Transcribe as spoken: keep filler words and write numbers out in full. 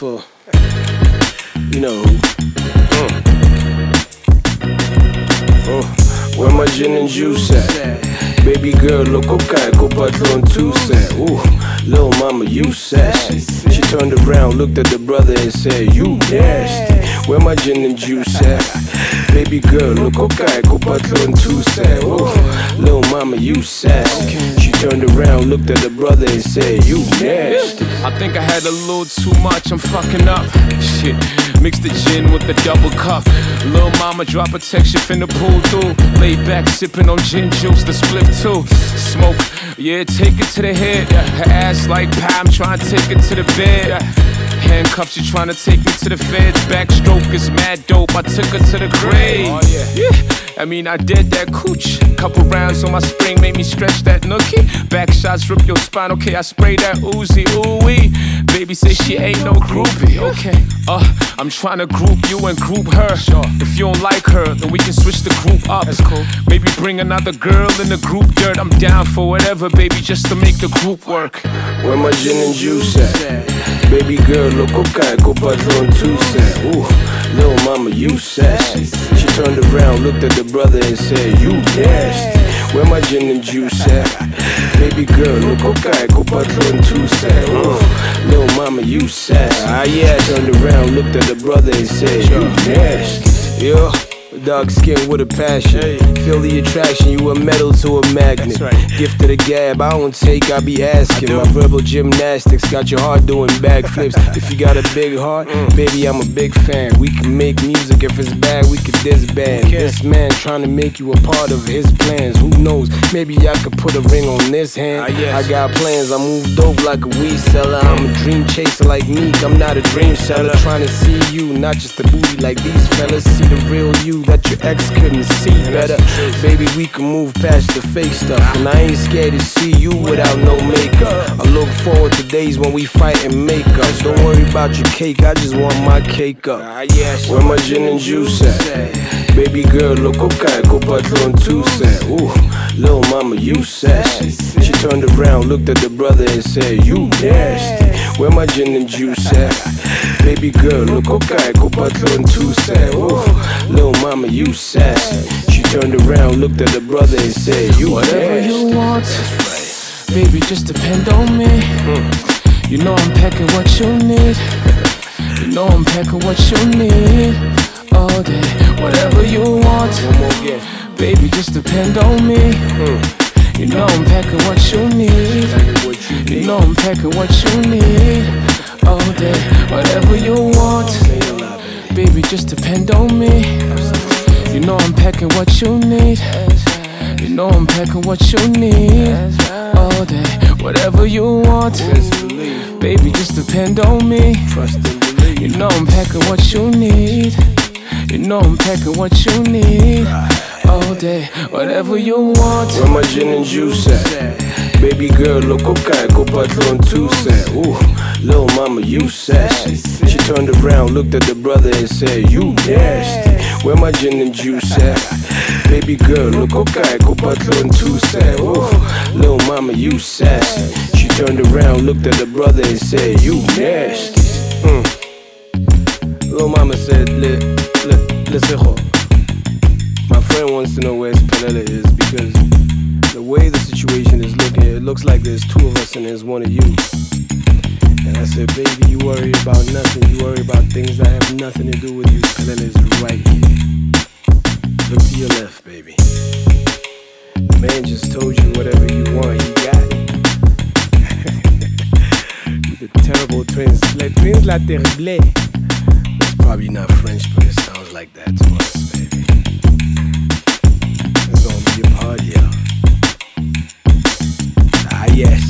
for, you know. Mm. Oh, where my gin and juice at? Baby girl, loco caigo, patron too sad. Ooh, little mama, you sassy. She turned around, looked at the brother and said, you nasty. Where my gin and juice at? Baby girl, loco caigo, patron too sad. Ooh, little mama, you sassy. She turned around, looked at the brother and said, you nasty. I think I had a little too much, I'm fucking up. Shit, mix the gin with the double cup. Little mama drop a text, she finna pull through. Lay back, sipping on gin juice, the split too. Smoke, yeah, take it to the head. Her ass like pie, I'm trying to take it to the bed. Handcuffs, she trying to take me to the feds. Backstroke is mad dope, I took her to the grave. Oh, yeah. yeah. I mean, I did that cooch. Couple rounds on my spring made me stretch that nookie. Back shots rip your spine, okay, I spray that Uzi, ooh-wee. Baby say she ain't no groupie, okay. Uh, I'm trying to group you and group her. If you don't like her, then we can switch the group up. That's cool. Maybe bring another girl in the group dirt. I'm down for whatever, baby, just to make the group work. Where my gin and juice at? Baby girl, loco caigo, patron too sad. Ooh, little mama, you sassy. She turned around, looked at the brother and said, you nasty. Where my gin and juice at? Baby girl, loco caigo, patron too sad. Ooh, little mama, you sassy. Ah yeah, turned around, looked at the brother and said, you nasty. Yo. Dark skin with a passion. Hey. Feel the attraction, you a metal to a magnet. Right. Gift to the gab, I don't take, I be asking. I My verbal gymnastics got your heart doing backflips. If you got a big heart, mm. baby, I'm a big fan. We can make music, if it's bad, we could disband. Okay. This man trying to make you a part of his plans. Who knows, maybe I could put a ring on this hand. uh, yes. I got plans, I move dope like a weed seller. I'm a dream chaser like Meek, I'm not a dream seller. Trying to see you, not just a booty like these fellas. See the real you that your ex couldn't see better. Baby, we can move past the fake stuff. And I ain't scared to see you without no makeup. I look forward to days when we fight and make up. Don't worry about your cake, I just want my cake up. Where my gin and juice at? Baby girl, loco caigo, patron too sad. Ooh, little mama, you sassy. She turned around, looked at the brother and said, you nasty. Where my gin and juice at? Baby girl, loco caigo, patron too sad. Ooh, little mama, you sassy. She turned around, looked at the brother and said, you whatever nasty. You want, that's right. Baby, just depend on me. mm. You know I'm packing what you need. You know I'm packing what you need. All day, whatever you want. One more again. Baby, just depend on me. mm. You know I'm packing what you need. What you, need. You know I'm packing what you need. All day, whatever you want. Baby, just depend on me. You know I'm packing what you need. You know I'm packing what you need. All day, whatever you want. Baby, just depend on me. Trust and believe. You know I'm packing what you need. You know I'm packing what you need. All day, whatever you want. Where my gin and juice at? Baby girl, loco caigo, patron too sad. Ooh, little mama, you sassy. She turned around, looked at the brother and said, you nasty. Where my gin and juice at? Baby girl, loco caigo, patron too sad. Ooh, little mama, you sassy. She turned around, looked at the brother and said, you nasty. Mm. Little mama said, li, li, listen, ho. My friend wants to know where Spanella is because the way the situation is looking, it looks like there's two of us and there's one of you. And I said, baby, you worry about nothing. You worry about things that have nothing to do with you. Spanella is right here. Look to your left, baby. The man just told you whatever you want, he got it. You the terrible twins. Les twins la terrible. It's probably not French, but it sounds like that to us, baby. It's gonna be a party, yo. Ah, yes.